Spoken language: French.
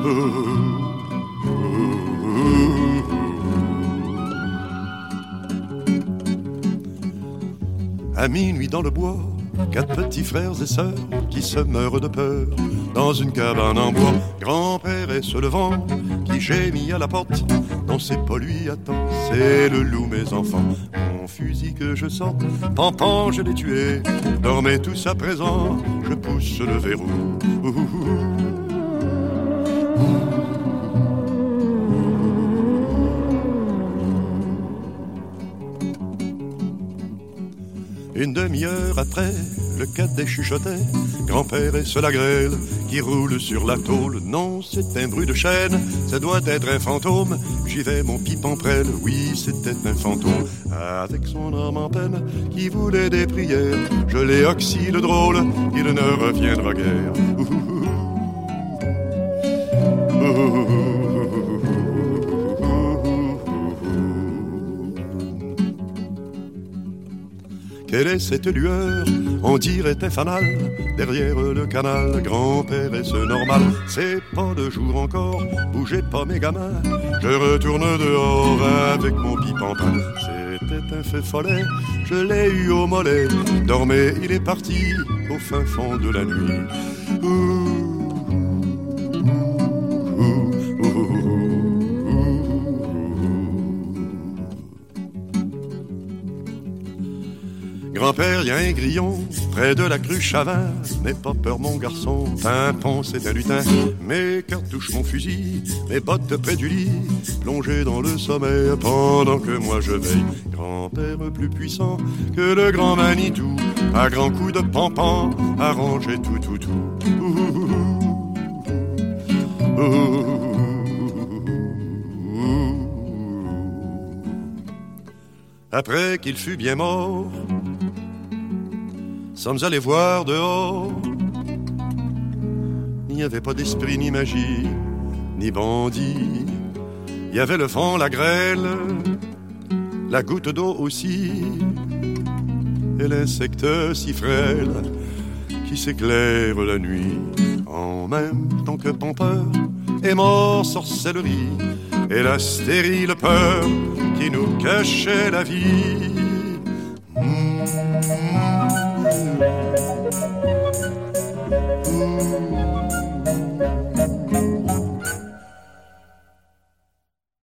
À minuit dans le bois, 4 petits frères et sœurs qui se meurent de peur dans une cabane en bois. Grand-père est se levant, qui gémit à la porte. Non, c'est pas lui, attends, c'est le loup, mes enfants. Mon fusil que je sors, Pampan, je l'ai tué. Dormez tous à présent, je pousse le verrou. Une demi-heure après, le cadet chuchotait. Grand-père est sur la grêle qui roule sur la tôle. Non, c'est un bruit de chaîne, ça doit être un fantôme. J'y vais, mon pipe en prêle, oui, c'était un fantôme. Avec son âme en peine qui voulait des prières, je l'ai oxy le drôle, il ne reviendra guère. Quelle est cette lueur? On dirait un fanal derrière le canal. Grand-père est ce normal, c'est pas le jour encore. Bougez pas mes gamins, je retourne dehors avec mon pipe-en-pain. C'était un feu follet, je l'ai eu au mollet. Dormez, il est parti au fin fond de la nuit. Grand-père, y a un grillon près de la cruche Chavin. N'aie pas peur, mon garçon, Pimpon, c'est un lutin. Mes cartouches, mon fusil, mes bottes près du lit, plongées dans le sommeil pendant que moi je veille. Grand-père plus puissant que le grand Manitou, à grands coups de pampan, arrangeait tout. Après qu'il fut bien mort, sommes allés voir dehors. Il n'y avait pas d'esprit ni magie, ni bandit. Il y avait le vent, la grêle, la goutte d'eau aussi, et l'insecte si frêle qui s'éclaire la nuit. En même temps que Pampeur est mort, sorcellerie, et la stérile peur qui nous cachait la vie.